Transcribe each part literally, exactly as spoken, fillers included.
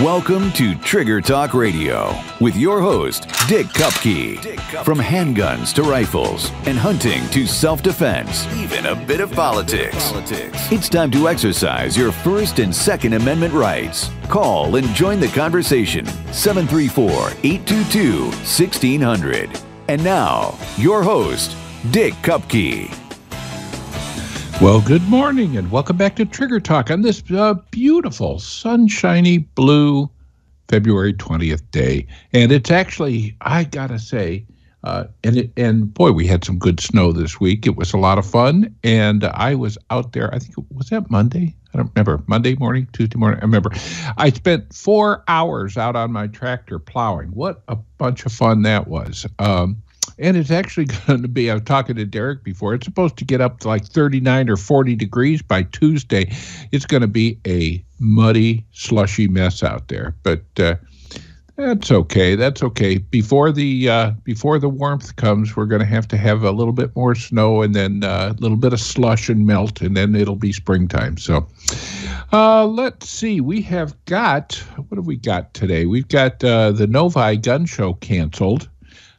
Welcome to Trigger Talk Radio with your host, Dick Kupke. Dick Kupke. From handguns to rifles and hunting to self-defense, even a bit of politics. politics. It's time to exercise your First and Second Amendment rights. Call and join the conversation. seven three four, eight two two, one six zero zero. And now, your host, Dick Kupke. Well, good morning and welcome back to Trigger Talk on this uh, beautiful, sunshiny, blue February twentieth day. And it's actually, I gotta say, uh, and it, and boy, we had some good snow this week. It was a lot of fun. And I was out there, I think, was that Monday? I don't remember. Monday morning, Tuesday morning, I remember. I spent four hours out on my tractor plowing. What a bunch of fun that was. Um, And it's actually going to be, I was talking to Derek before, it's supposed to get up to like thirty-nine or forty degrees by Tuesday. It's going to be a muddy, slushy mess out there. But uh, that's okay. That's okay. Before the uh, before the warmth comes, we're going to have to have a little bit more snow and then uh, a little bit of slush and melt, and then it'll be springtime. So uh, let's see. We have got, what have we got today? We've got uh, the Novi Gun Show canceled.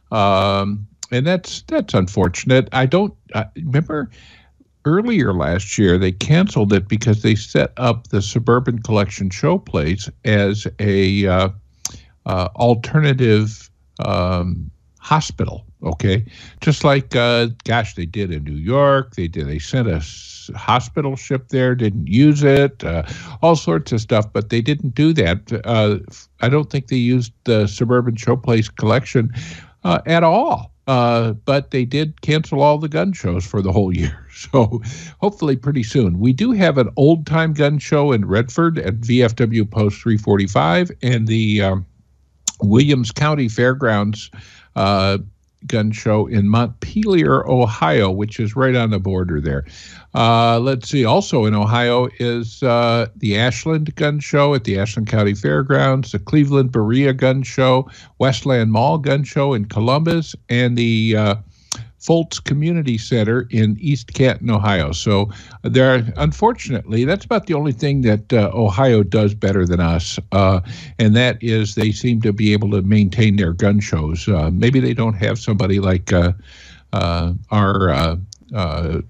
Um, and that's that's unfortunate. I don't uh, remember earlier last year they canceled it because they set up the Suburban Collection Showplace as a uh, uh, alternative um, hospital. Okay, just like uh, gosh, they did in New York. They did. They sent a hospital ship there, didn't use it, uh, all sorts of stuff, but they didn't do that. Uh, I don't think they used the Suburban Showplace collection Uh, at all. Uh, but they did cancel all the gun shows for the whole year. So hopefully pretty soon. We do have an old-time gun show in Redford at V F W Post three forty-five, and the um, Williams County Fairgrounds uh, gun show in Montpelier, Ohio, which is right on the border there. Uh, let's see. Also in Ohio is uh, the Ashland Gun Show at the Ashland County Fairgrounds, the Cleveland Berea Gun Show, Westland Mall Gun Show in Columbus, and the uh, Foltz Community Center in East Canton, Ohio. So there, are, unfortunately, that's about the only thing that uh, Ohio does better than us, uh, and that is they seem to be able to maintain their gun shows. Uh, maybe they don't have somebody like uh, uh, our uh, uh,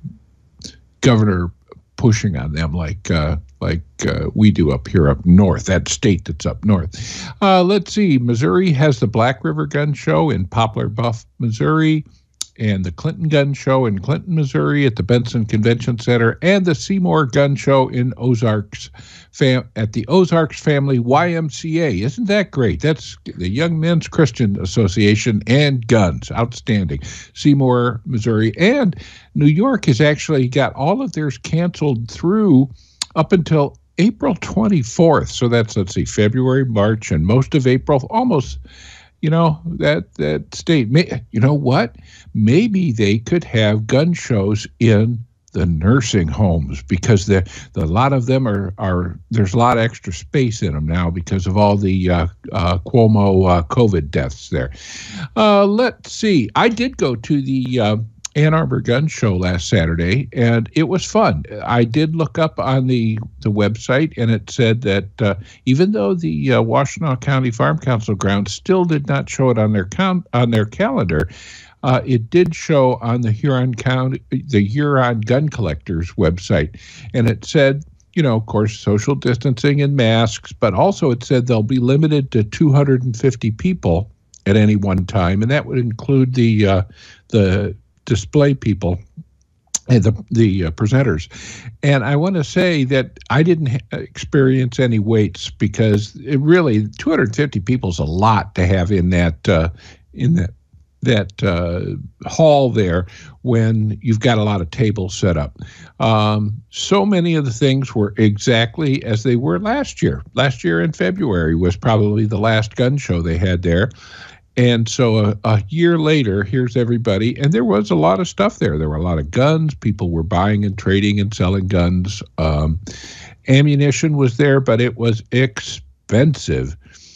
governor pushing on them like uh, like uh, we do up here up north, that state that's up north. Uh, let's see. Missouri has the Black River Gun Show in Poplar Bluff, Missouri, and the Clinton Gun Show in Clinton, Missouri at the Benson Convention Center, and the Seymour Gun Show in Ozarks fam- at the Ozarks Family Y M C A. Isn't that great? That's the Young Men's Christian Association and guns. Outstanding. Seymour, Missouri. And New York has actually got all of theirs canceled through up until April twenty-fourth. So that's, let's see, February, March, and most of April, almost. You know, that that state, may, you know what? Maybe they could have gun shows in the nursing homes because the, the a lot of them are, are, there's a lot of extra space in them now because of all the uh, uh, Cuomo uh, COVID deaths there. Uh, let's see. I did go to the uh, Ann Arbor Gun Show last Saturday, and it was fun. I did look up on the, the website, and it said that uh, even though the uh, Washtenaw County Farm Council grounds still did not show it on their count on their calendar, uh, it did show on the Huron County, the Huron Gun Collectors website, and it said, you know, of course, social distancing and masks, but also it said they'll be limited to two hundred fifty people at any one time, and that would include the uh, the display people and the the uh, presenters. And I want to say that I didn't ha- experience any waits because it really two hundred fifty people is a lot to have in that uh, in that that uh, hall there when you've got a lot of tables set up. Um, so many of the things were exactly as they were last year. Last year in February was probably the last gun show they had there. And so a, a year later, here's everybody. And there was a lot of stuff there. There were a lot of guns. People were buying and trading and selling guns. Um, ammunition was there, but it was expensive.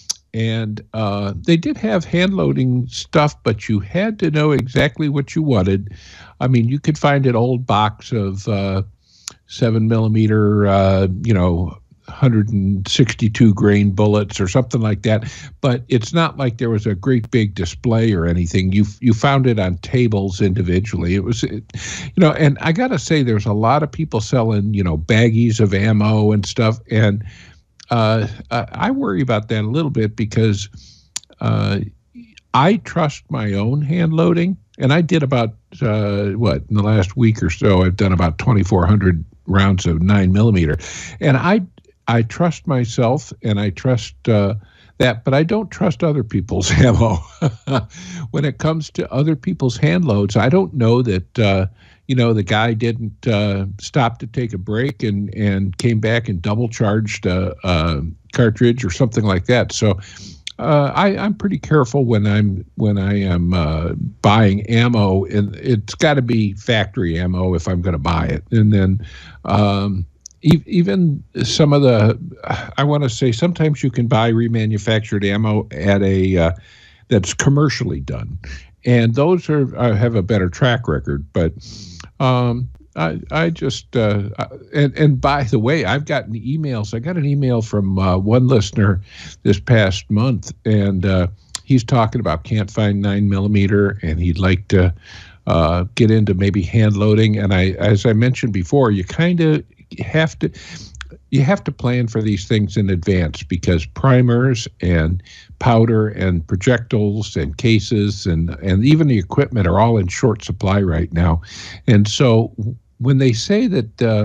And uh, they did have hand-loading stuff, but you had to know exactly what you wanted. I mean, you could find an old box of uh, seven millimeter, uh, you know, hundred sixty-two grain bullets or something like that. But it's not like there was a great big display or anything. You you found it on tables individually. It was, you know, and I got to say, there's a lot of people selling, you know, baggies of ammo and stuff. And uh, I worry about that a little bit because uh, I trust my own hand loading. And I did about, uh, what, in the last week or so, I've done about twenty-four hundred rounds of nine millimeter. And I I trust myself and I trust uh, that, but I don't trust other people's ammo. When it comes to other people's hand loads, I don't know that, uh, you know, the guy didn't uh, stop to take a break and, and came back and double charged a, a cartridge or something like that. So Uh, I, I'm pretty careful when I'm when I am uh, buying ammo, and it's got to be factory ammo if I'm going to buy it. And then um, e- even some of the, I want to say, sometimes you can buy remanufactured ammo at a uh, that's commercially done, and those are uh, have a better track record. But um, I I just uh, and and by the way, I've gotten emails. I got an email from uh, one listener this past month, and uh, he's talking about can't find nine millimeter, and he'd like to uh, get into maybe hand loading. And I, as I mentioned before, you kind of have to you have to plan for these things in advance because primers and powder and projectiles and cases and and even the equipment are all in short supply right now, and so. When they say that, uh,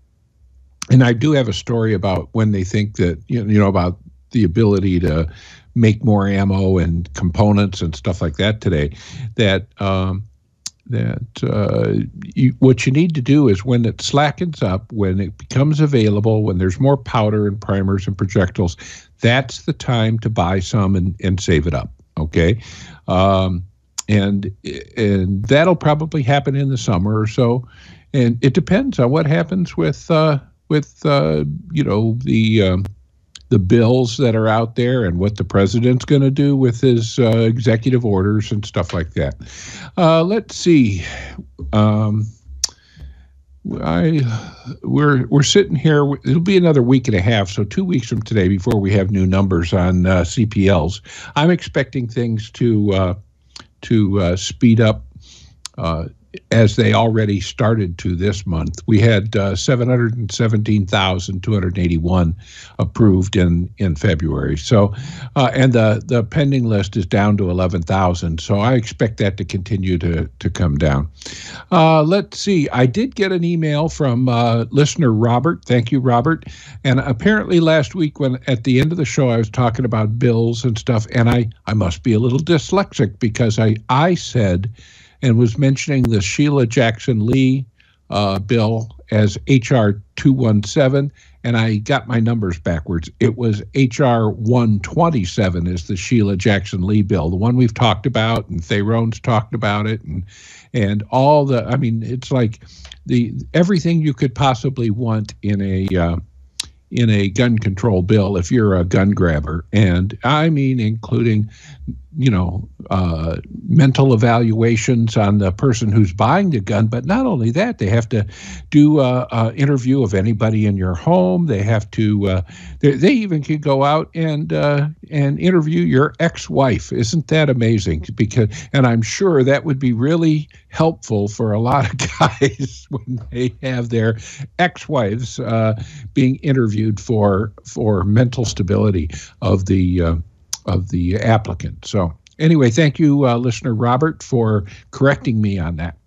and I do have a story about when they think that, you know, you know, about the ability to make more ammo and components and stuff like that today, that um, that uh, you, what you need to do is when it slackens up, when it becomes available, when there's more powder and primers and projectiles, that's the time to buy some and, and save it up, okay? Um, and and that'll probably happen in the summer or so. And it depends on what happens with uh, with uh, you know the um, the bills that are out there and what the president's going to do with his uh, executive orders and stuff like that. Uh, let's see. Um, I we're we're sitting here. It'll be another week and a half, so two weeks from today before we have new numbers on uh, C P Ls. I'm expecting things to uh, to uh, speed up. Uh, as they already started to this month. We had uh, seven hundred seventeen thousand two hundred eighty-one approved in, in February. So, uh, and the, the pending list is down to eleven thousand. So I expect that to continue to, to come down. Uh, let's see. I did get an email from uh, listener Robert. Thank you, Robert. And apparently last week when at the end of the show, I was talking about bills and stuff, and I, I must be a little dyslexic because I, I said, and was mentioning the Sheila Jackson Lee uh, bill as H R two one seven, and I got my numbers backwards. It was H R one twenty-seven is the Sheila Jackson Lee bill, the one we've talked about, and Theron's talked about it, and and all the, I mean, it's like the everything you could possibly want in a uh, in a gun control bill if you're a gun grabber, and I mean including, you know, uh, mental evaluations on the person who's buying the gun. But not only that, they have to do a, a interview of anybody in your home. They have to, uh, they, they even can go out and uh, and interview your ex-wife. Isn't that amazing? Because, and I'm sure that would be really helpful for a lot of guys when they have their ex-wives uh, being interviewed for for mental stability of the uh, of the applicant. So anyway, thank you, uh, listener Robert, for correcting me on that.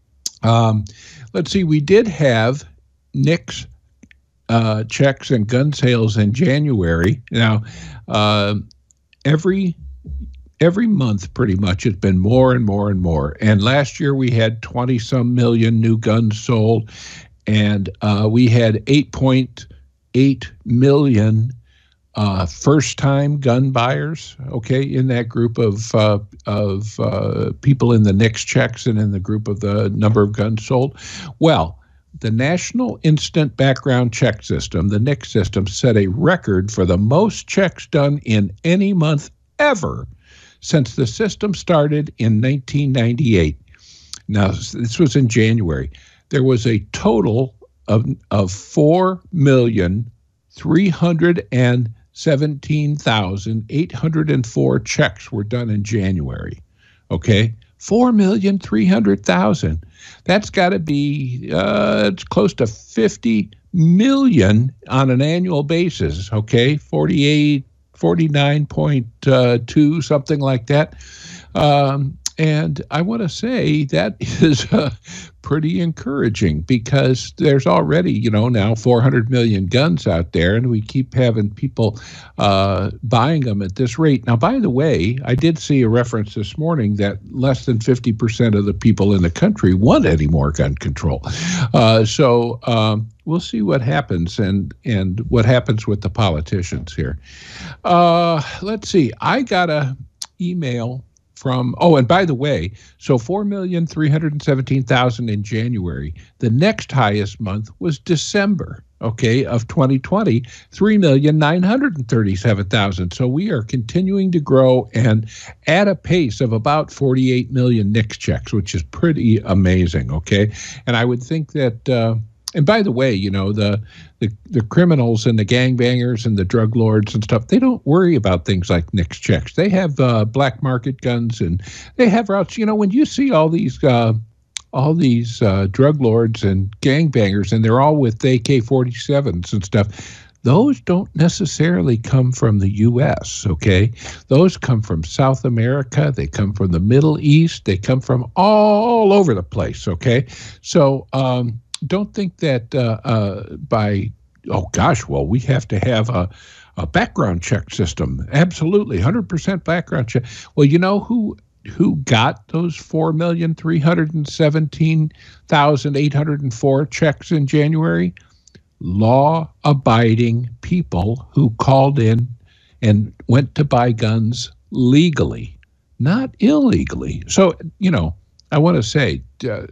Um, let's see, we did have Nick's uh, checks and gun sales in January. Now, uh, every every month pretty much it's been more and more and more. And last year we had twenty some million new guns sold, and uh, we had eight point eight million Uh, first-time gun buyers, okay, in that group of uh, of uh, people in the N I C S checks and in the group of the number of guns sold. Well, the National Instant Background Check System, the N I C S system, set a record for the most checks done in any month ever since the system started in nineteen ninety-eight. Now, this was in January. There was a total of of four million three hundred seventeen thousand eight hundred four checks were done in January. Okay, four million three hundred thousand. That's got to be uh, it's close to fifty million on an annual basis. Okay, forty-eight, forty-nine point two, something like that. Um, and I want to say that is uh, pretty encouraging, because there's already, you know, now four hundred million guns out there, and we keep having people uh, buying them at this rate. Now, by the way, I did see a reference this morning that less than fifty percent of the people in the country want any more gun control. Uh, so um, we'll see what happens, and, and what happens with the politicians here. Uh, let's see. I got a email from, oh, and by the way, so four million three hundred seventeen thousand in January. The next highest month was December, okay, of twenty twenty, three million nine hundred thirty-seven thousand. So we are continuing to grow, and at a pace of about forty-eight million N I C S checks, which is pretty amazing, okay? And I would think that, uh, and by the way, you know, the, the the criminals and the gangbangers and the drug lords and stuff, they don't worry about things like N I C S checks. They have uh, black market guns, and they have routes. You know, when you see all these uh, all these uh, drug lords and gangbangers, and they're all with A K forty-sevens and stuff, those don't necessarily come from the U S, okay? Those come from South America. They come from the Middle East. They come from all over the place, okay? So, um, don't think that uh, uh, by, oh gosh, well, we have to have a, a background check system. Absolutely, one hundred percent background check. Well, you know who who got those four million three hundred seventeen thousand eight hundred four checks in January? Law-abiding people who called in and went to buy guns legally, not illegally. So, you know, I want to say, uh,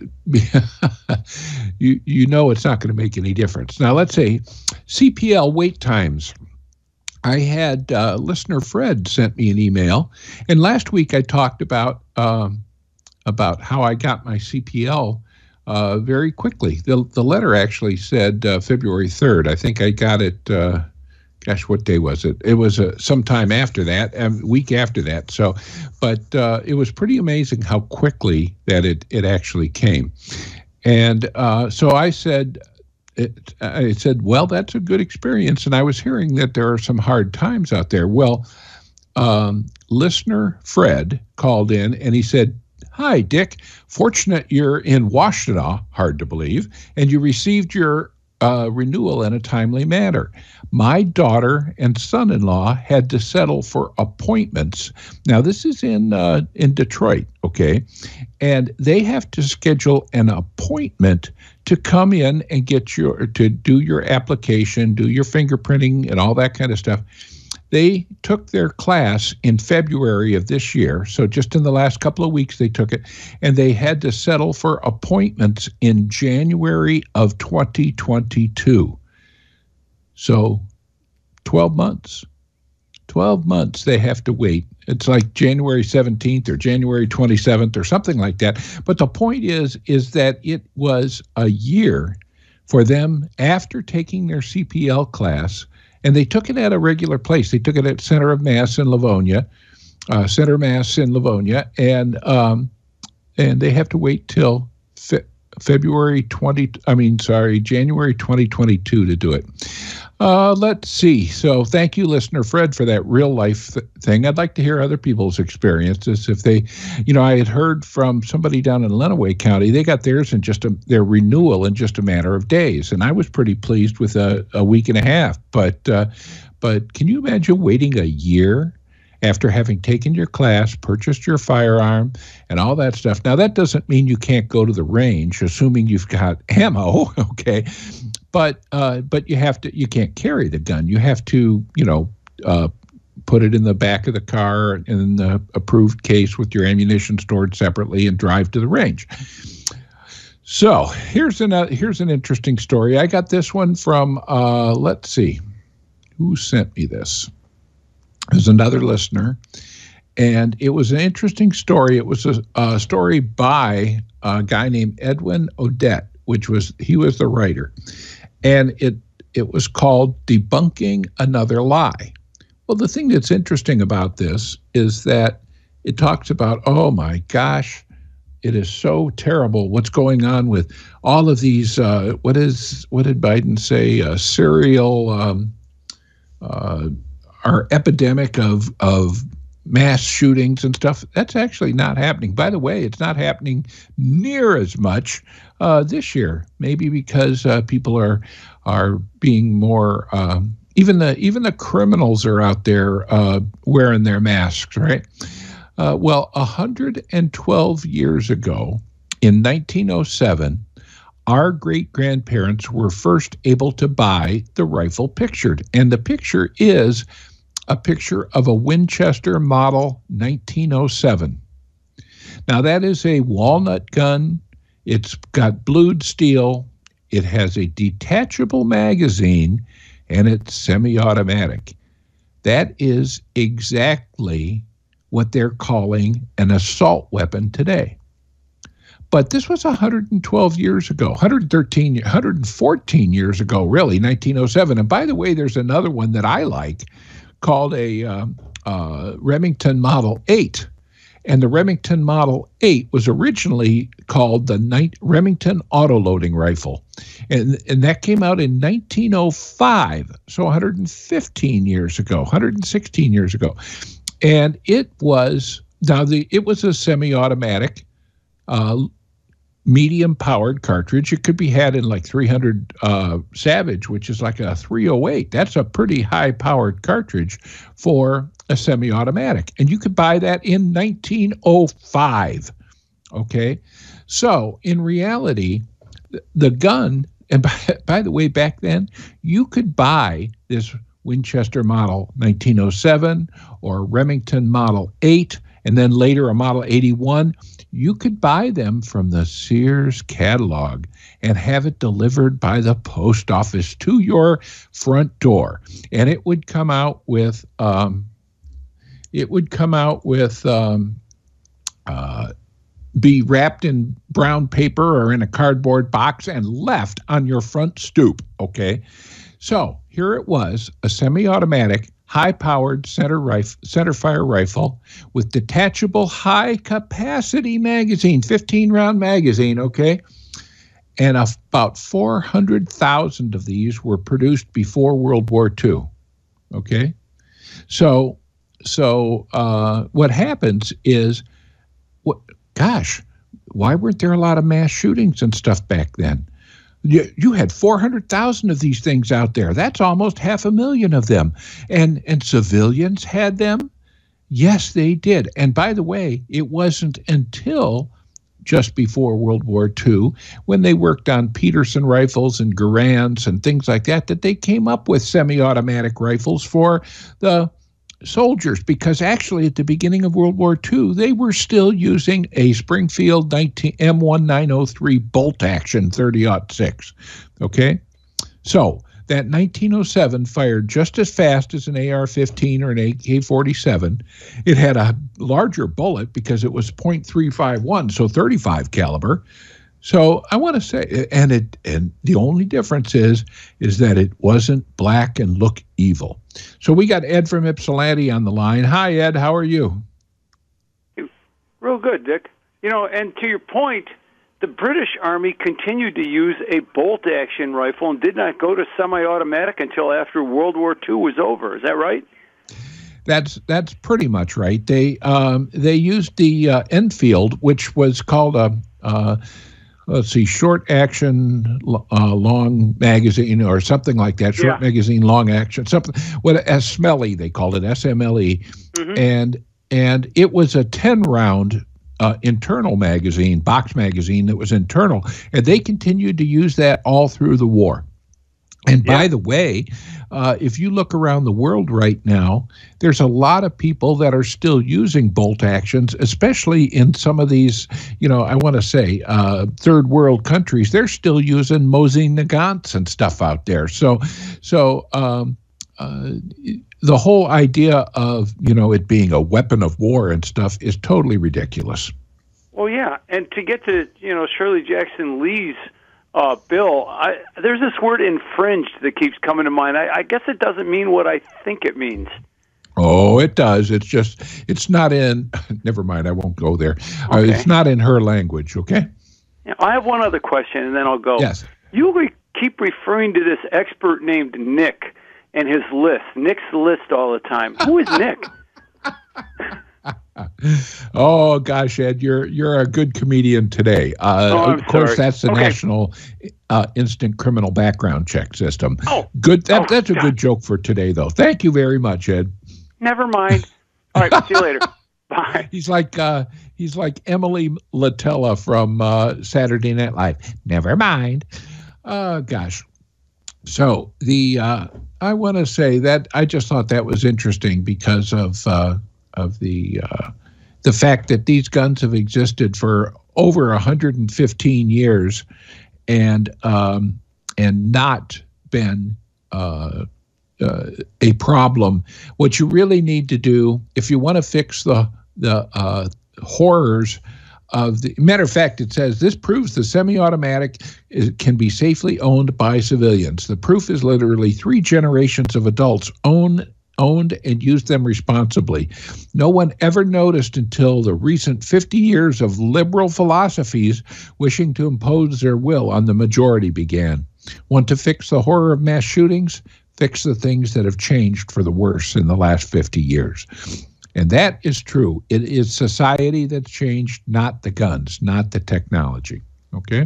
you you know it's not going to make any difference. Now, let's say C P L wait times. I had uh, listener Fred sent me an email, and last week I talked about um, about how I got my C P L uh, very quickly. The the letter actually said uh, February third. I think I got it. Uh, Gosh, what day was it? It was uh, sometime after that, a week after that. So, but uh, it was pretty amazing how quickly that it, it actually came. And uh, so I said, it, I said, well, that's a good experience. And I was hearing that there are some hard times out there. Well, um, listener Fred called in and he said, "Hi, Dick. Fortunate you're in Washtenaw, hard to believe, and you received your Uh, renewal in a timely manner. My daughter and son-in-law had to settle for appointments. Now, this is in uh, in Detroit, okay? And they have to schedule an appointment to come in and get your, to do your application, do your fingerprinting and all that kind of stuff. They took their class in February of this year, so just in the last couple of weeks they took it, and they had to settle for appointments in January of twenty twenty-two. So twelve months. twelve months they have to wait. It's like January seventeenth or January twenty-seventh or something like that. But the point is, is that it was a year for them after taking their C P L class. And they took it at a regular place. They took it at Center of Mass in Livonia, uh, Center Mass in Livonia, and um, and they have to wait till fe- February twenty. I mean, sorry, January twenty twenty-two to do it. Uh, let's see. So, thank you, listener Fred, for that real life th- thing. I'd like to hear other people's experiences. If they, you know, I had heard from somebody down in Lenawee County. They got theirs in just a, their renewal in just a matter of days, and I was pretty pleased with a, a week and a half. But, uh, but can you imagine waiting a year after having taken your class, purchased your firearm, and all that stuff? Now, that doesn't mean you can't go to the range, assuming you've got ammo, okay? But uh, but you have to you can't carry the gun. You have to, you know, uh, put it in the back of the car in the approved case with your ammunition stored separately and drive to the range. So here's an uh, here's an interesting story. I got this one from uh, let's see, who sent me this? There's another listener, and it was an interesting story. It was a, a story by a guy named Edwin Odette, which was he was the writer. And it it was called Debunking Another Lie. Well, the thing that's interesting about this is that it talks about, oh my gosh, it is so terrible what's going on with all of these, uh, what is, what did Biden say, uh, serial, um, uh, our epidemic of, of mass shootings and stuff. That's actually not happening. By the way, it's not happening near as much uh, this year, maybe because uh, people are are being more, um, even the even the criminals are out there uh, wearing their masks, right? Uh, well, one hundred twelve years ago, in nineteen oh seven, our great-grandparents were first able to buy the rifle pictured. And the picture is a picture of a Winchester model nineteen oh seven. Now, that is a walnut gun. It's got blued steel. It has a detachable magazine, and it's semi-automatic. That is exactly what they're calling an assault weapon today. But this was one hundred twelve years ago, one hundred thirteen, one hundred fourteen years ago, really, nineteen oh seven. And by the way, there's another one that I like called a uh, uh, Remington Model eight. And the Remington Model eight was originally called the Night Remington Autoloading Rifle. And, and that came out in nineteen oh five, so one hundred fifteen years ago, one hundred sixteen years ago. And it was, now the it was a semi-automatic, uh, medium-powered cartridge. It could be had in like three hundred uh, Savage, which is like a three oh eight. That's a pretty high-powered cartridge for a semi-automatic. And you could buy that in nineteen oh five, okay? So, in reality, the gun, and by, by the way, back then, you could buy this Winchester Model nineteen oh seven or Remington Model eight, and then later a Model eighty-one. You could buy them from the Sears catalog and have it delivered by the post office to your front door. And it would come out with, um, it would come out with, um, uh, be wrapped in brown paper or in a cardboard box and left on your front stoop, okay? So here it was, a semi-automatic, high-powered center rifle, center-fire rifle with detachable high-capacity magazine, fifteen-round magazine, okay? And about four hundred thousand of these were produced before World War Two, okay? So, so uh, what happens is, what? Gosh, why weren't there a lot of mass shootings and stuff back then? You, you had four hundred thousand of these things out there. That's almost half a million of them. And and civilians had them? Yes, they did. And by the way, it wasn't until just before World War Two, when they worked on Peterson rifles and Garands and things like that, that they came up with semi-automatic rifles for the soldiers, because actually at the beginning of World War Two, they were still using a Springfield M one nine oh three bolt action thirty oh six. Okay? So that nineteen oh seven fired just as fast as an A R fifteen or an A K forty-seven. It had a larger bullet because it was point three five one, so thirty-five caliber. So I want to say, and it, and the only difference is, is that it wasn't black and look evil. So we got Ed from Ypsilanti on the line. Hi, Ed. How are you? Real good, Dick. You know, and to your point, the British Army continued to use a bolt-action rifle and did not go to semi-automatic until after World War Two was over. Is that right? That's that's pretty much right. They um, they used the uh, Enfield, which was called a uh, let's see, short action, uh, long magazine, or something like that. Short yeah. magazine, long action, something. What as Smelly they called it, S M L E, mm-hmm. and and it was a ten round uh, internal magazine, box magazine that was internal, and they continued to use that all through the war. And by yeah. the way, uh, if you look around the world right now, there's a lot of people that are still using bolt actions, especially in some of these, you know, I want to say uh, third world countries. They're still using Mosin Nagants and stuff out there. So, so um, uh, the whole idea of, you know, it being a weapon of war and stuff is totally ridiculous. Well, yeah, and to get to, you know, Shirley Jackson Lee's Uh, Bill, I, there's this word infringed that keeps coming to mind. I, I guess it doesn't mean what I think it means. Oh, it does. It's just, it's not in, never mind, I won't go there. Okay. Uh, it's not in her language, okay? Now, I have one other question, and then I'll go. Yes. You re- keep referring to this expert named Nick and his list. Nick's list all the time. Who is Nick? Oh gosh, Ed, you're you're a good comedian today. Uh, oh, I'm of course, sorry. that's the okay. National uh, Instant Criminal Background Check System. Oh, good. That oh, that's a God. good joke for today, though. Thank you very much, Ed. Never mind. All right, see you later. Bye. He's like uh, he's like Emily Latella from uh, Saturday Night Live. Never mind. Uh, gosh. So the uh, I want to say that I just thought that was interesting because of uh, of the uh, the fact that these guns have existed for over one hundred fifteen years and um, and not been uh, uh, a problem. What you really need to do if you want to fix the the uh, horrors of the matter of fact, it says this proves the semi-automatic is, can be safely owned by civilians. The proof is literally three generations of adults own owned and used them responsibly. No one ever noticed until the recent fifty years of liberal philosophies wishing to impose their will on the majority began. Want to fix the horror of mass shootings? Fix the things that have changed for the worse in the last fifty years. And that is true. It is society that's changed, not the guns, not the technology. Okay,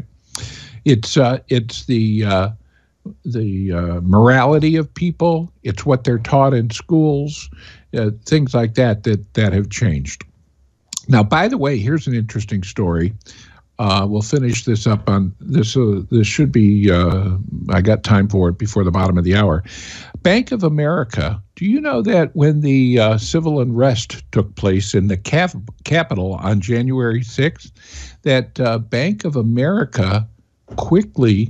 it's uh, it's the uh, the uh, morality of people. It's what they're taught in schools, uh, things like that that that have changed. Now, by the way, here's an interesting story. Uh, we'll finish this up on this. Uh, this should be. Uh, I got time for it before the bottom of the hour. Bank of America. Do you know that when the uh, civil unrest took place in the cap- Capitol on January sixth, that uh, Bank of America quickly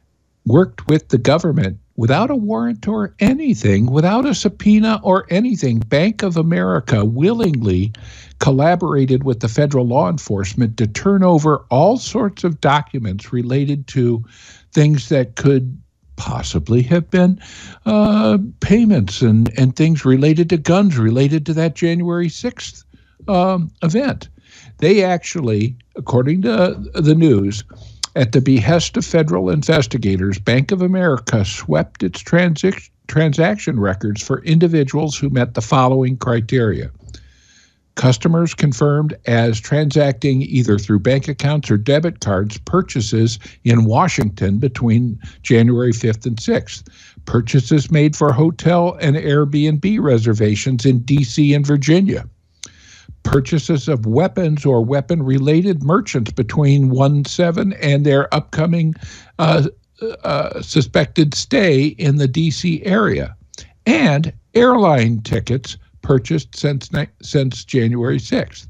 worked with the government without a warrant or anything, without a subpoena or anything? Bank of America willingly collaborated with the federal law enforcement to turn over all sorts of documents related to things that could possibly have been uh, payments and, and things related to guns related to that January sixth um, event. They actually, according to the news, at the behest of federal investigators, Bank of America swept its transi- transaction records for individuals who met the following criteria. Customers confirmed as transacting either through bank accounts or debit cards purchases in Washington between January fifth and sixth. Purchases made for hotel and Airbnb reservations in D C and Virginia. Purchases of weapons or weapon-related merchants between one seven and their upcoming uh, uh, suspected stay in the D C area. And airline tickets purchased since since January sixth.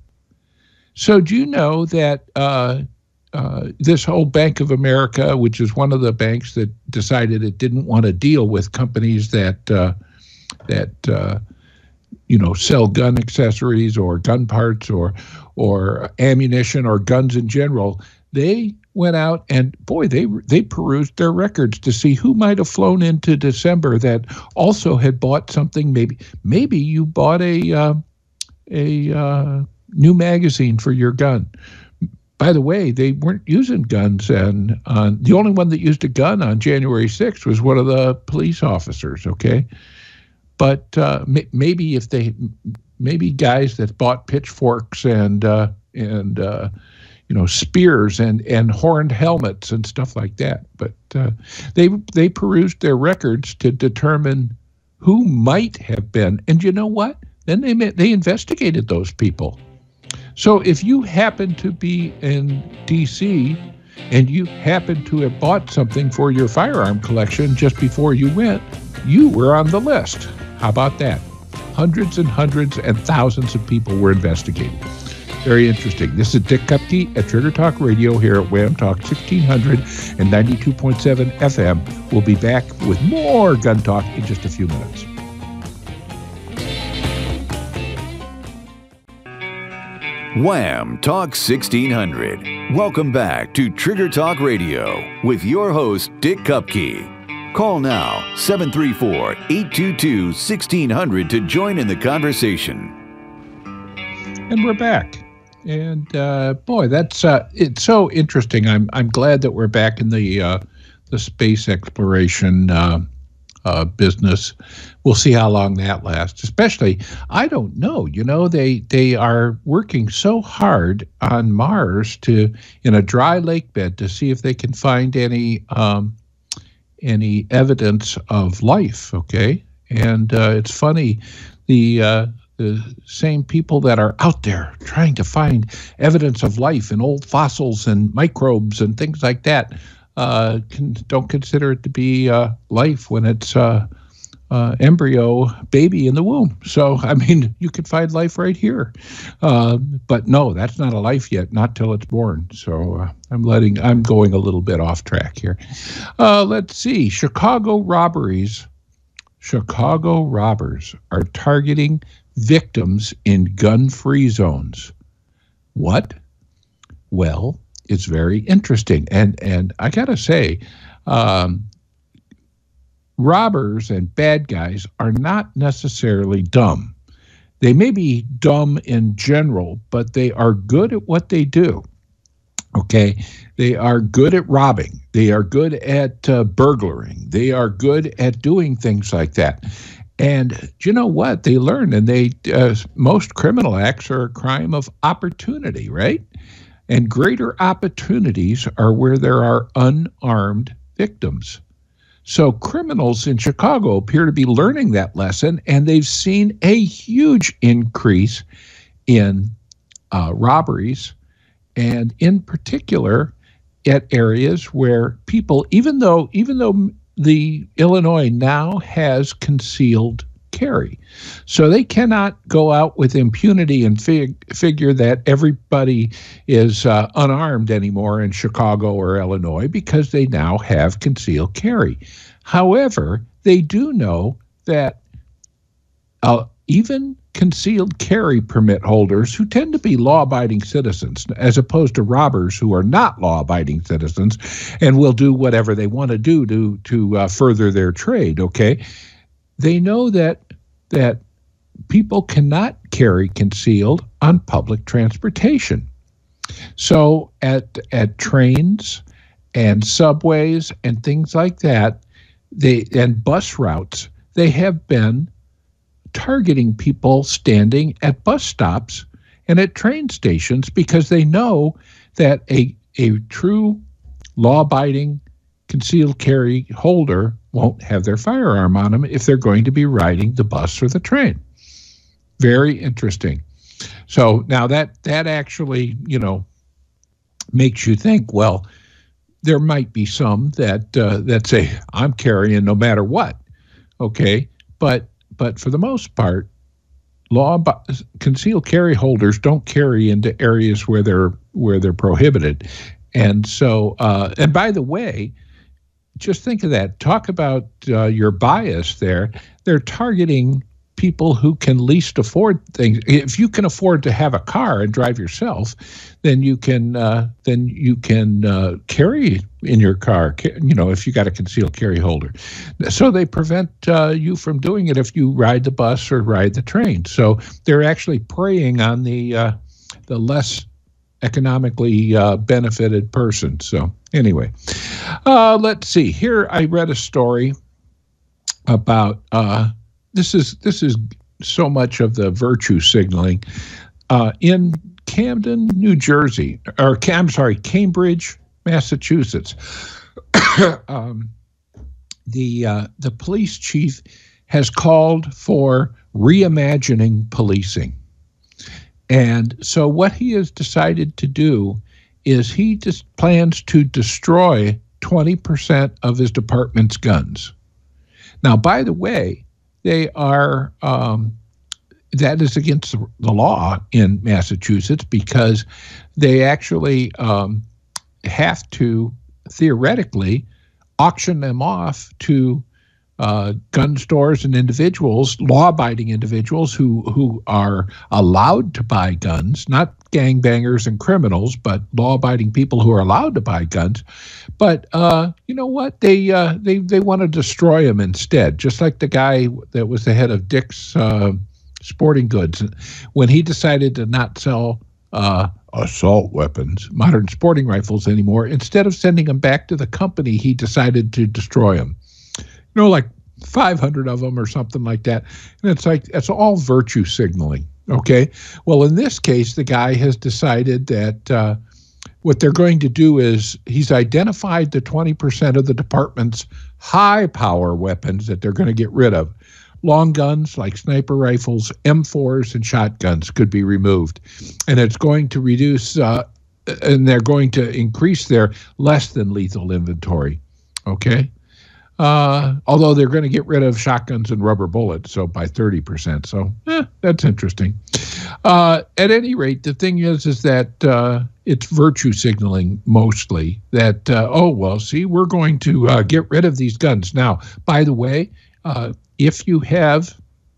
So do you know that uh, uh, this whole Bank of America, which is one of the banks that decided it didn't want to deal with companies that uh, that uh, you know sell gun accessories or gun parts or or ammunition or guns in general, they went out and boy, they they perused their records to see who might have flown into December that also had bought something. Maybe maybe you bought a uh, a uh, new magazine for your gun. By the way, they weren't using guns, and uh, the only one that used a gun on January sixth was one of the police officers. Okay, but uh, m- maybe if they maybe guys that bought pitchforks and uh, and uh, you know, spears and, and horned helmets and stuff like that. But uh, they they perused their records to determine who might have been. And you know what? Then they they investigated those people. So if you happen to be in D C and you happen to have bought something for your firearm collection just before you went, you were on the list. How about that? Hundreds and hundreds and thousands of people were investigated. Very interesting. This is Dick Kupke at Trigger Talk Radio here at Wham Talk sixteen hundred and ninety-two point seven F M. We'll be back with more gun talk in just a few minutes. Wham Talk sixteen hundred. Welcome back to Trigger Talk Radio with your host, Dick Kupke. Call now, seven three four, eight two two, one six zero zero to join in the conversation. And we're back. And uh, boy, that's uh, it's so interesting. I'm I'm glad that we're back in the uh, the space exploration uh, uh, business. We'll see how long that lasts. Especially, I don't know. You know, they they are working so hard on Mars to in a dry lake bed to see if they can find any um, any evidence of life. Okay, and uh, it's funny, the uh, the same people that are out there trying to find evidence of life in old fossils and microbes and things like that uh, can, don't consider it to be uh, life when it's uh, uh, embryo baby in the womb. So, I mean, you could find life right here. Uh, but no, that's not a life yet, not till it's born. So uh, I'm letting, I'm going a little bit off track here. Uh, let's see, Chicago robberies. Chicago robbers are targeting victims in gun-free zones. What? Well, it's very interesting. And and I got to say, um, robbers and bad guys are not necessarily dumb. They may be dumb in general, but they are good at what they do. Okay? They are good at robbing. They are good at uh, burglaring. They are good at doing things like that. And you know what? They learn, and they uh, most criminal acts are a crime of opportunity, right? And greater opportunities are where there are unarmed victims. So criminals in Chicago appear to be learning that lesson, and they've seen a huge increase in uh, robberies, and in particular at areas where people, even though even though the Illinois now has concealed carry. So they cannot go out with impunity and fig- figure that everybody is uh, unarmed anymore in Chicago or Illinois because they now have concealed carry. However, they do know that uh, even concealed carry permit holders who tend to be law-abiding citizens, as opposed to robbers who are not law-abiding citizens and will do whatever they want to do to to uh, further their trade, okay? They know that that people cannot carry concealed on public transportation. So at at trains and subways and things like that, they and bus routes, they have been targeting people standing at bus stops and at train stations because they know that a a true law-abiding concealed carry holder won't have their firearm on them if they're going to be riding the bus or the train. Very interesting. So now that that actually, you know, makes you think, well, there might be some that uh, that say, I'm carrying no matter what. Okay, but But for the most part, law concealed carry holders don't carry into areas where they're where they're prohibited, and so uh, and by the way, just think of that. Talk about uh, your bias there. They're targeting people who can least afford things. If you can afford to have a car and drive yourself, then you can uh, then you can uh, carry in your car. You know, if you got a concealed carry holder, so they prevent uh, you from doing it if you ride the bus or ride the train. So they're actually preying on the uh, the less economically uh, benefited person. So anyway, uh, let's see. Here I read a story about. Uh, This is this is so much of the virtue signaling uh, in Camden, New Jersey, or I'm sorry, Cambridge, Massachusetts. um, the uh, the police chief has called for reimagining policing, and so what he has decided to do is he just plans to destroy twenty percent of his department's guns. Now, by the way, they are, um, that is against the law in Massachusetts because they actually um, have to theoretically auction them off to uh, gun stores and individuals, law-abiding individuals who, who are allowed to buy guns, not gangbangers and criminals, but law-abiding people who are allowed to buy guns. But uh, you know what? They uh, they they want to destroy them instead, just like the guy that was the head of Dick's uh, Sporting Goods. When he decided to not sell uh, assault weapons, modern sporting rifles anymore, instead of sending them back to the company, he decided to destroy them. You know, like five hundred of them or something like that. And it's like, it's all virtue signaling. Okay. Well, in this case, the guy has decided that uh, what they're going to do is he's identified the twenty percent of the department's high power weapons that they're going to get rid of. Long guns like sniper rifles, M fours, and shotguns could be removed. And it's going to reduce, uh, and they're going to increase their less than lethal inventory. Okay. Uh, although they're going to get rid of shotguns and rubber bullets, so by thirty percent. So eh, that's interesting. Uh, at any rate, the thing is, is that uh, it's virtue signaling mostly that, uh, oh, well, see, we're going to uh, get rid of these guns. Now, by the way, uh, if you have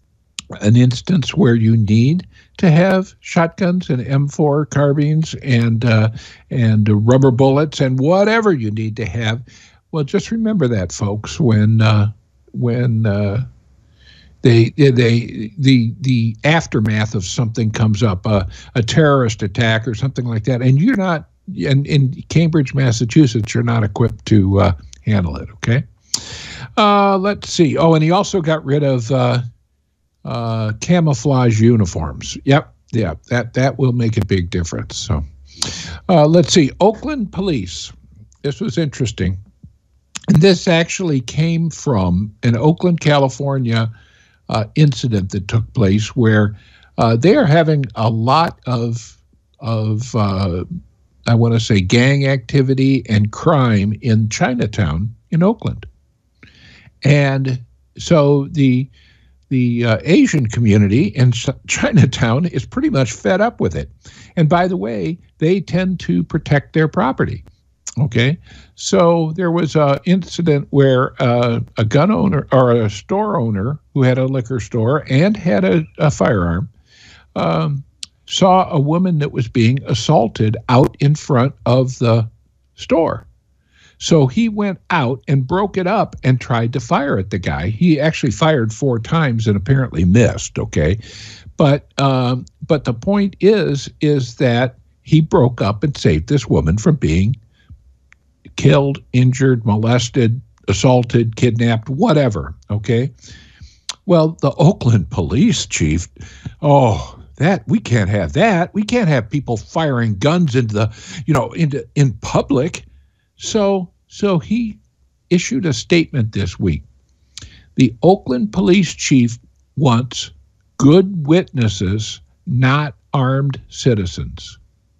an instance where you need to have shotguns and M four carbines and uh, and uh, rubber bullets and whatever you need to have, well, just remember that, folks. When uh, when uh, they they the the aftermath of something comes up, uh, a terrorist attack or something like that, and you're not in in Cambridge, Massachusetts, you're not equipped to uh, handle it. Okay. Uh, let's see. Oh, and he also got rid of uh, uh, camouflage uniforms. Yep, yeah, that that will make a big difference. So, uh, let's see. Oakland police. This was interesting. And this actually came from an Oakland, California uh, incident that took place where uh, they are having a lot of of uh, I want to say gang activity and crime in Chinatown in Oakland. And so the the uh, Asian community in Chinatown is pretty much fed up with it. And by the way, they tend to protect their property. Okay, so there was an incident where uh, a gun owner or a store owner who had a liquor store and had a, a firearm um, saw a woman that was being assaulted out in front of the store. So he went out and broke it up and tried to fire at the guy. He actually fired four times and apparently missed, okay? But um, but the point is, is that he broke up and saved this woman from being killed, injured, molested, assaulted, kidnapped, whatever, okay? Well, the Oakland police chief, oh, that, we can't have that. We can't have people firing guns into the, you know, into in public. So, so he issued a statement this week. The Oakland police chief wants good witnesses, not armed citizens.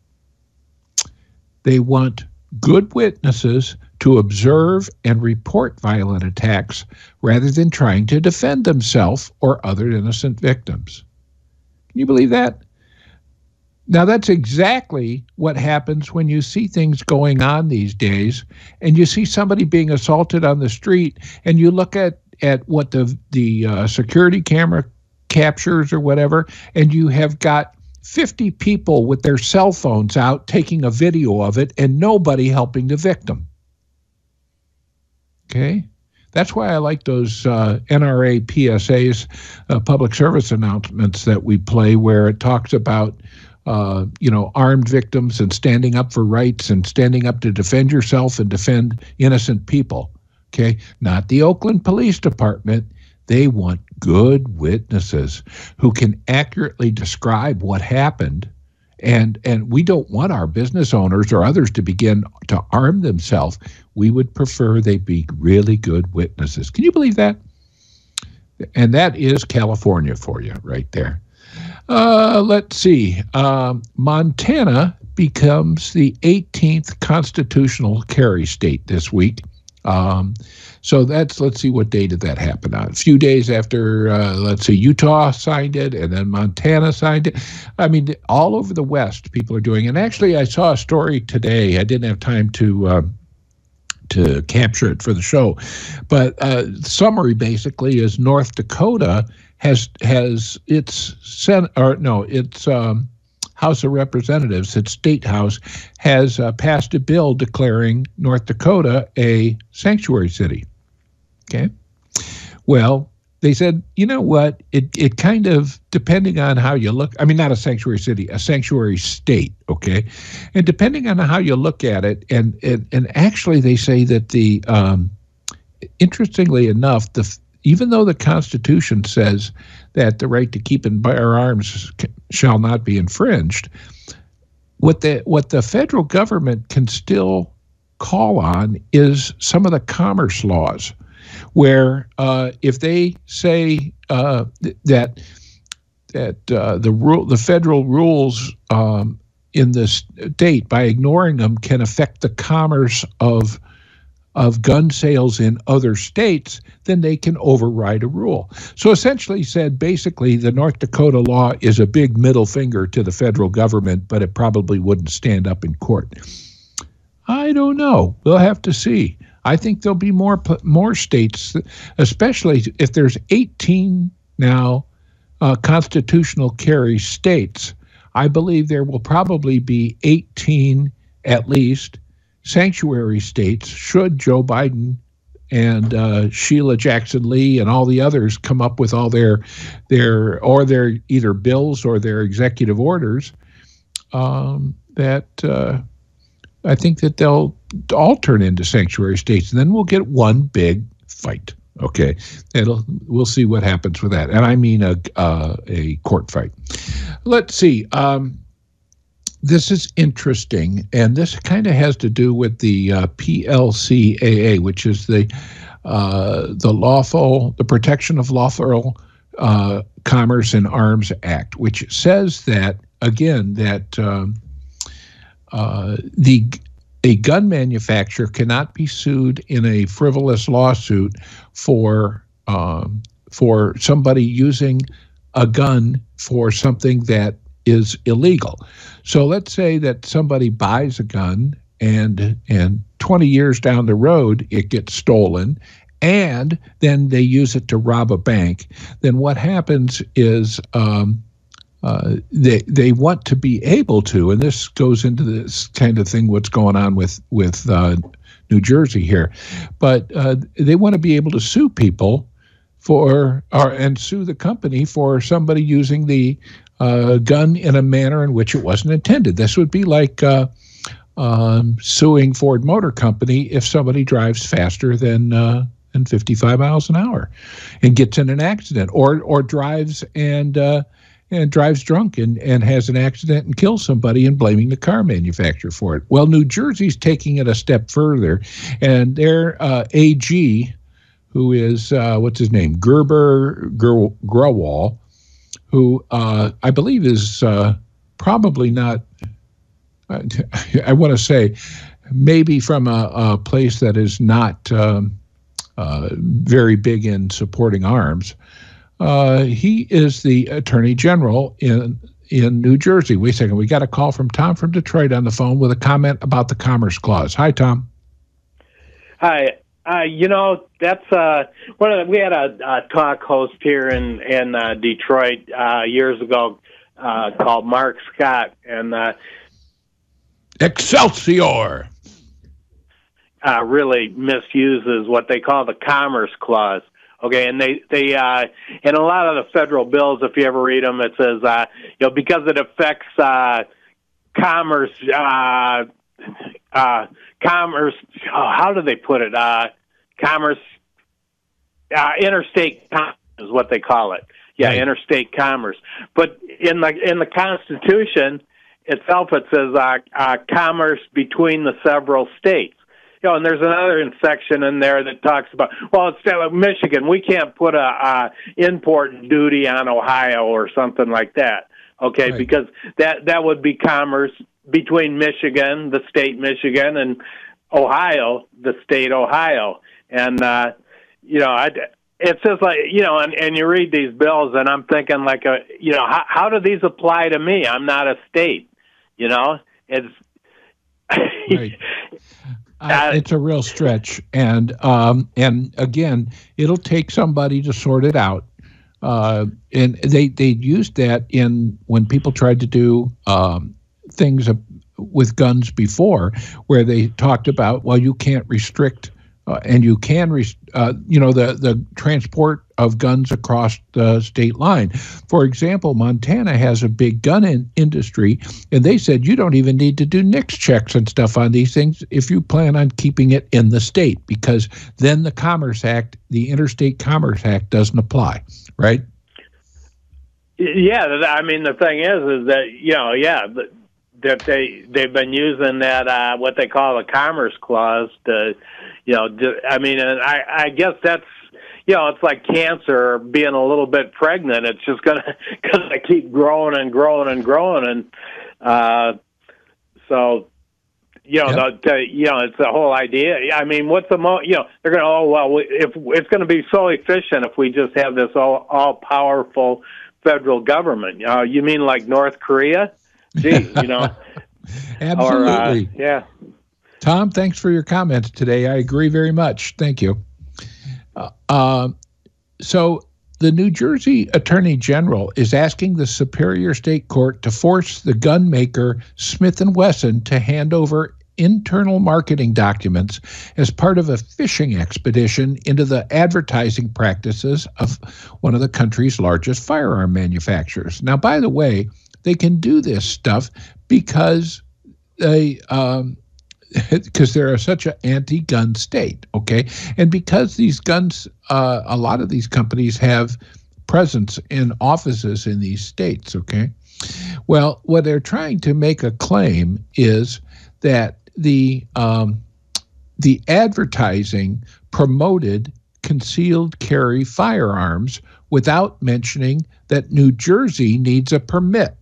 They want good witnesses to observe and report violent attacks rather than trying to defend themselves or other innocent victims. Can you believe that? Now, that's exactly what happens when you see things going on these days and you see somebody being assaulted on the street and you look at, at what the, the uh, security camera captures or whatever, and you have got fifty people with their cell phones out taking a video of it and nobody helping the victim. Okay? That's why I like those uh, N R A P S As, uh, public service announcements that we play where it talks about Uh, you know, armed victims and standing up for rights and standing up to defend yourself and defend innocent people. Okay, not the Oakland Police Department. They want good witnesses who can accurately describe what happened. And and we don't want our business owners or others to begin to arm themselves. We would prefer they be really good witnesses. Can you believe that? And that is California for you right there. Uh, let's see. Um, Montana becomes the eighteenth constitutional carry state this week. Um, so that's, let's see, what day did that happen on? A few days after, uh, let's see, Utah signed it, and then Montana signed it. I mean, all over the West, people are doing it. And actually, I saw a story today. I didn't have time to uh, to capture it for the show, but uh, the summary basically is North Dakota has has its sen- or no, its um, House of Representatives, its state house, has uh, passed a bill declaring North Dakota a sanctuary city. Okay. Well, they said, you know what? It it kind of, depending on how you look, I mean, not a sanctuary city, a sanctuary state, okay? And depending on how you look at it, and and, and actually they say that the, um, interestingly enough, the even though the Constitution says that the right to keep and bear arms shall not be infringed, what the what the federal government can still call on is some of the commerce laws, where uh, if they say uh, th- that that uh, the rule the federal rules um, in the state, by ignoring them, can affect the commerce of of gun sales in other states, then they can override a rule. So essentially said, basically, the North Dakota law is a big middle finger to the federal government, but it probably wouldn't stand up in court. I don't know. We'll have to see. I think there'll be more more states, especially if there's eighteen now uh, constitutional carry states. I believe there will probably be eighteen at least sanctuary states should Joe Biden and uh, Sheila Jackson Lee and all the others come up with all their their or their either bills or their executive orders. Um, that uh, I think that they'll all turn into sanctuary states, and then we'll get one big fight. Okay, it'll we'll see what happens with that, and I mean a uh, a court fight. Let's see. Um, This is interesting, and this kind of has to do with the uh, P L C A A, which is the uh, the lawful, the Protection of Lawful uh, Commerce in Arms Act, which says that again that um, uh, the a gun manufacturer cannot be sued in a frivolous lawsuit for um, for somebody using a gun for something that is illegal. So let's say that somebody buys a gun and and twenty years down the road it gets stolen, and then they use it to rob a bank. Then what happens is um, uh, they they want to be able to, and this goes into this kind of thing what's going on with with uh, New Jersey here, but uh, they want to be able to sue people for or and sue the company for somebody using the uh, gun in a manner in which it wasn't intended. This would be like uh, um, suing Ford Motor Company if somebody drives faster than uh, than fifty-five miles an hour and gets in an accident, or or drives and uh, and drives drunk and, and has an accident and kills somebody and blaming the car manufacturer for it. Well, New Jersey's taking it a step further, and their uh, A G, who is, uh, what's his name, Gerber Ger- Grewal, who uh, I believe is uh, probably not, I, I want to say, maybe from a, a place that is not um, uh, very big in supporting arms. Uh, he is the Attorney General in in New Jersey. Wait a second, we got a call from Tom from Detroit on the phone with a comment about the Commerce Clause. Hi, Tom. Hi. Uh, you know, that's uh, one of the, we had a, a talk host here in in uh, Detroit uh, years ago uh, called Mark Scott, and uh, Excelsior uh, really misuses what they call the Commerce Clause. Okay, and they they uh, in a lot of the federal bills, if you ever read them, it says uh, you know, because it affects uh, commerce. Uh, uh, commerce. Oh, how do they put it? Uh, commerce. Uh, interstate commerce is what they call it. Yeah, right. Interstate commerce. But in the in the Constitution itself, it says uh, uh, commerce between the several states. You know, and there's another section in there that talks about, well, instead of Michigan, we can't put a, a import duty on Ohio or something like that. Okay, right. Because that that would be commerce between Michigan, the state Michigan, and Ohio, the state Ohio. And, uh, you know, I, it's just like, you know, and, and you read these bills, and I'm thinking like, a, you know, how, how do these apply to me? I'm not a state, you know? It's right. Uh, it's a real stretch, and um, and again, it'll take somebody to sort it out. Uh, and they they used that in when people tried to do um, things with guns before, where they talked about, well, you can't restrict uh, and you can, rest- uh, you know, the, the transport of guns across the state line. For example, Montana has a big gun in- industry, and they said you don't even need to do N I C S checks and stuff on these things if you plan on keeping it in the state, because then the Commerce Act, the Interstate Commerce Act, doesn't apply, right? Yeah, I mean, the thing is, is that, you know, yeah, that they, they've been using that, uh, what they call the Commerce Clause to, you know, do, I mean, and I, I guess that's, you know, it's like cancer being a little bit pregnant. It's just going to keep growing and growing and growing. And uh, so, you know, yep. the, the, you know, it's the whole idea. I mean, what's the mo? You know, they're going to, oh, well, if it's going to be so efficient if we just have this all, all-powerful federal government. Uh, you mean like North Korea? Gee, you know. Absolutely. Or, uh, yeah. Tom, thanks for your comments today. I agree very much. Thank you. Uh, uh, so the New Jersey Attorney General is asking the Superior State Court to force the gun maker Smith and Wesson to hand over internal marketing documents as part of a fishing expedition into the advertising practices of one of the country's largest firearm manufacturers. Now, by the way, they can do this stuff because they um, because they're such an anti-gun state, okay? And because these guns, uh, a lot of these companies have presence in offices in these states, okay? Well, what they're trying to make a claim is that the um, the advertising promoted concealed carry firearms without mentioning that New Jersey needs a permit.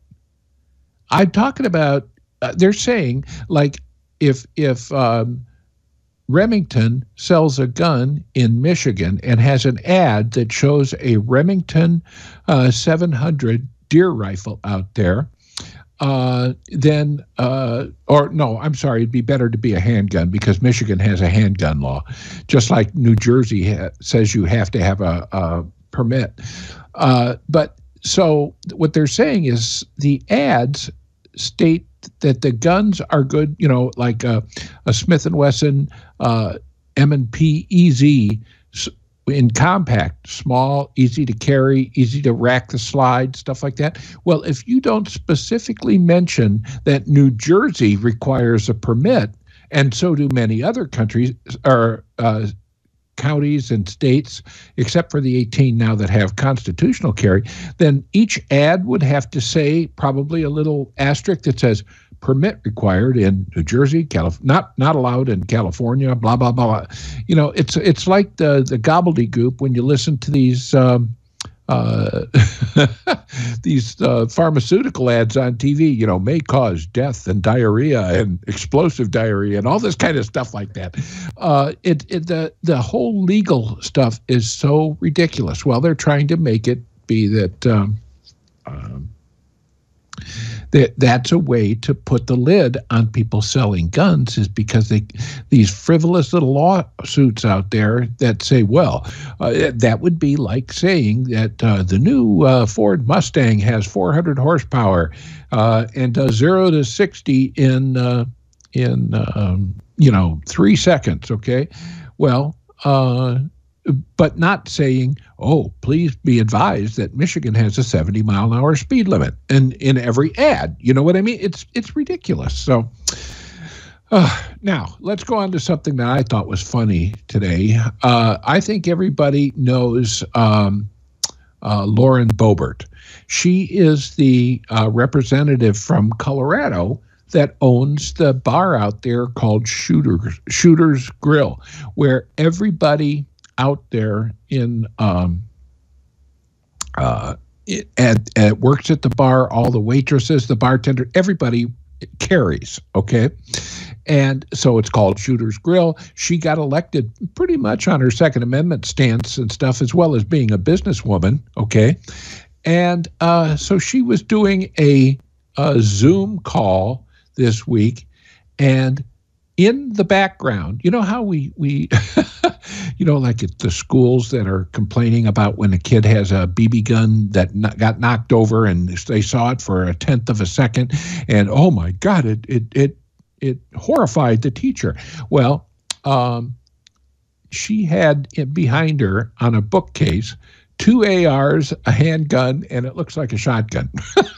I'm talking about, uh, they're saying, like, if if um, Remington sells a gun in Michigan and has an ad that shows a Remington uh, seven hundred deer rifle out there, uh, then, uh, or no, I'm sorry, it'd be better to be a handgun because Michigan has a handgun law, just like New Jersey ha- says you have to have a, a permit. Uh, but so what they're saying is the ads state that the guns are good, you know, like a, a Smith and Wesson uh, M and P E Z in compact, small, easy to carry, easy to rack the slide, stuff like that. Well, if you don't specifically mention that New Jersey requires a permit, and so do many other countries or uh, counties and states, except for the eighteen now that have constitutional carry, then each ad would have to say probably a little asterisk that says permit required in New Jersey, Calif- not not allowed in California, blah, blah, blah. You know, it's it's like the, the gobbledygook when you listen to these um, uh, these uh, pharmaceutical ads on T V, you know, may cause death and diarrhea and explosive diarrhea and all this kind of stuff like that. Uh, it, it the the whole legal stuff is so ridiculous. Well, they're trying to make it be that um, um, that that's a way to put the lid on people selling guns, is because they these frivolous little lawsuits out there that say, well, uh, that would be like saying that uh, the new uh, Ford Mustang has four hundred horsepower uh, and does zero to sixty in uh, in um, you know three seconds. Okay, well. Uh, but not saying, oh, please be advised that Michigan has a seventy mile an hour speed limit in, in every ad. You know what I mean? It's it's ridiculous. So uh, now let's go on to something that I thought was funny today. Uh, I think everybody knows um, uh, Lauren Boebert. She is the uh, representative from Colorado that owns the bar out there called Shooters, Shooters Grill, where everybody out there in um, uh, it, at, at works at the bar, all the waitresses, the bartender, everybody carries, okay? And so it's called Shooters Grill. She got elected pretty much on her Second Amendment stance and stuff, as well as being a businesswoman, okay? And uh, so she was doing a, a Zoom call this week, and in the background, you know how we we you know, like at the schools that are complaining about when a kid has a B B gun that n- got knocked over and they saw it for a tenth of a second, and oh my God, it it it it horrified the teacher. Well, um, she had it behind her on a bookcase two A Rs, a handgun, and it looks like a shotgun.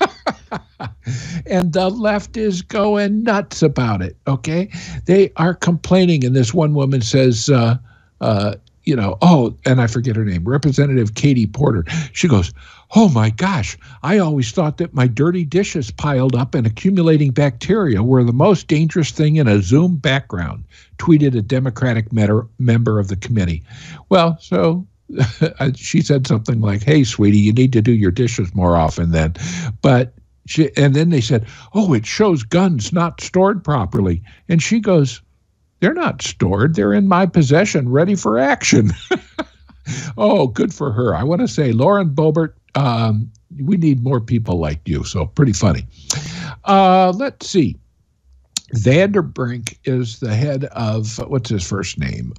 And the left is going nuts about it, okay? They are complaining, and this one woman says, uh, uh, you know, oh, and I forget her name, Representative Katie Porter. She goes, oh my gosh, I always thought that my dirty dishes piled up and accumulating bacteria were the most dangerous thing in a Zoom background, tweeted a Democratic mer- member of the committee. Well, so she said something like, hey, sweetie, you need to do your dishes more often then. But she, and then they said, oh, it shows guns not stored properly. And she goes, they're not stored. They're in my possession, ready for action. Oh, good for her. I want to say, Lauren Boebert, um, we need more people like you. So pretty funny. Uh, let's see. Vanderbrink is the head of, what's his first name?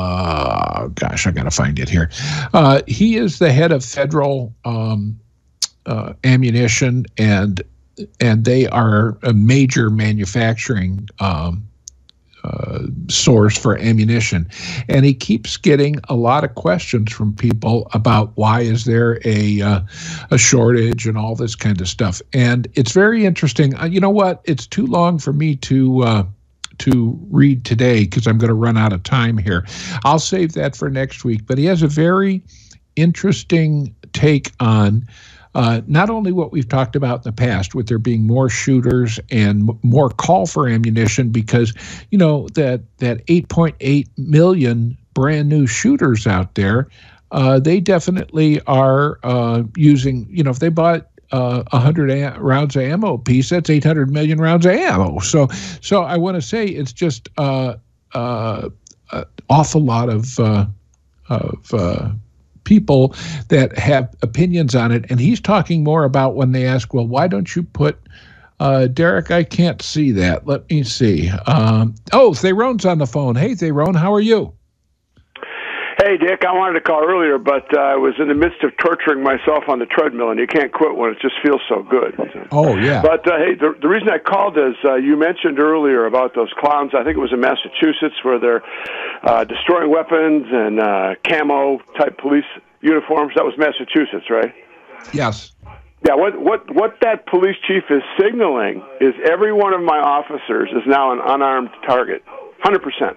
Uh, gosh, I got to find it here. Uh, he is the head of federal um, uh, ammunition, and and they are a major manufacturing um, uh, source for ammunition. And he keeps getting a lot of questions from people about why is there a uh, a shortage and all this kind of stuff. And it's very interesting. Uh, you know what? It's too long for me to uh, to read today because I'm going to run out of time here. I'll save that for next week. But he has a very interesting take on Uh, not only what we've talked about in the past, with there being more shooters and m- more call for ammunition, because, you know, that that eight point eight million brand new shooters out there, uh, they definitely are uh, using, you know, if they bought uh, one hundred a- rounds of ammo apiece, that's eight hundred million rounds of ammo. So, so I want to say it's just uh, uh, an awful lot of uh, of uh, people that have opinions on it. And he's talking more about when they ask, well, why don't you put, uh, Derek, I can't see that. Let me see. Um, oh, Theron's on the phone. Hey, Theron, how are you? Hey, Dick, I wanted to call earlier, but uh, I was in the midst of torturing myself on the treadmill, and you can't quit when it just feels so good. Oh, yeah. But, uh, hey, the, the reason I called is uh, you mentioned earlier about those clowns. I think it was in Massachusetts where they're uh, destroying weapons and uh, camo-type police uniforms. That was Massachusetts, right? Yes. Yeah, what, what, what that police chief is signaling is every one of my officers is now an unarmed target, one hundred percent.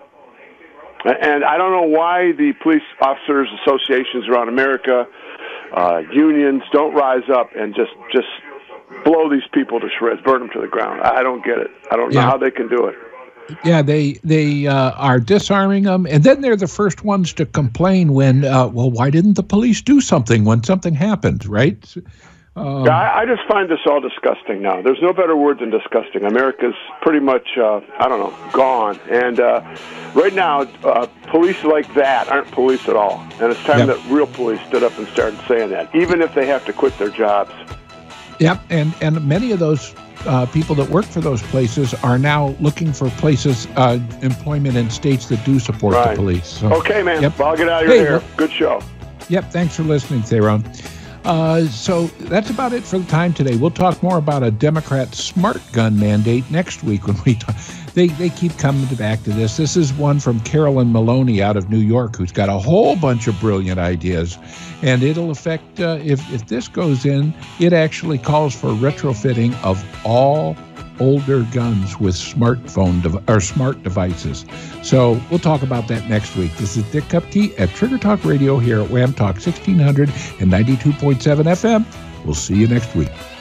And I don't know why the police officers associations around America, uh, unions, don't rise up and just, just blow these people to shreds, burn them to the ground. I don't get it. I don't know Yeah. how they can do it. Yeah, they they uh, are disarming them, and then they're the first ones to complain when, uh, well, why didn't the police do something when something happened, right? Um, Yeah, I, I just find this all disgusting now. There's no better word than disgusting. America's pretty much, uh, I don't know, gone. And uh, right now, uh, police like that aren't police at all. And it's time Yep. that real police stood up and started saying that, even if they have to quit their jobs. Yep, and, and many of those uh, people that work for those places are now looking for places, uh, employment in states that do support Right. the police. So, Okay, man. Yep. Well, I'll get out of your Hey, hair. well- Good show. Yep, thanks for listening, Theron. Uh, so that's about it for the time today. We'll talk more about a Democrat smart gun mandate next week when we talk. They, they keep coming back to this. This is one from Carolyn Maloney out of New York, who's got a whole bunch of brilliant ideas. And it'll affect, uh, if, if this goes in, it actually calls for retrofitting of all older guns with smartphone dev- or smart devices. So we'll talk about that next week. This is Dick Kupke at Trigger Talk Radio here at Wham Talk sixteen hundred and ninety-two point seven F M. We'll see you next week.